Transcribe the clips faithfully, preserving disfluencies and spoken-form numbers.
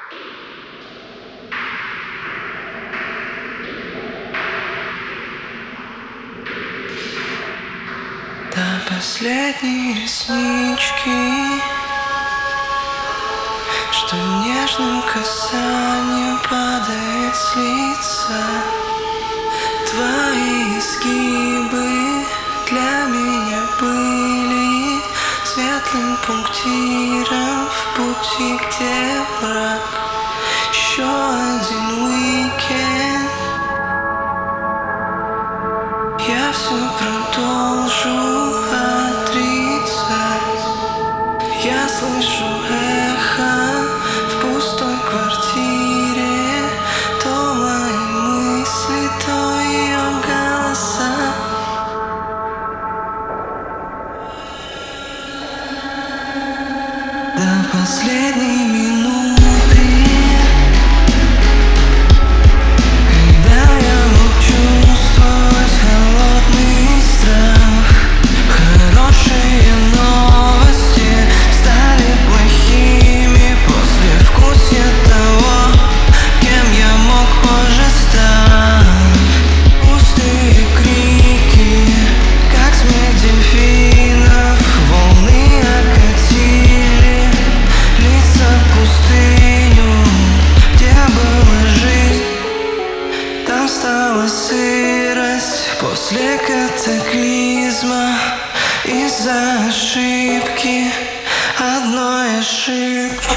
До последней реснички, что нежным касанием падает с лица. Твои изгибы для меня были светлым пунктиром в пути, где брак. Еще один уикенд, я все продолжу отрицать. Я слышу эхо в пустой квартире, то мои мысли, то ее голоса. До последней минуты, когда я мог чувствовать холодный страх. Хорошие новости стали плохими после вкусия того, кем я мог позже стать. Пустые крики, как смех дельфинов, волны окатили лица в пустыню, где была жизнь. Там стала сырость после катаклизма, из-за ошибки, одной ошибки.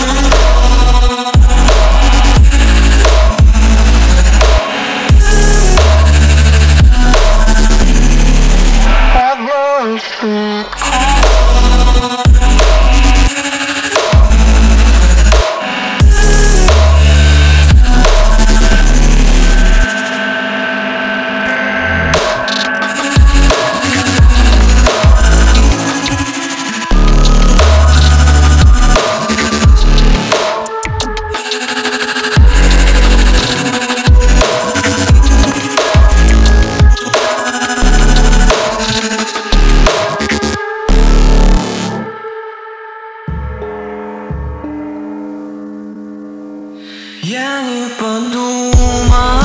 Одной ошибки. Я не подумал.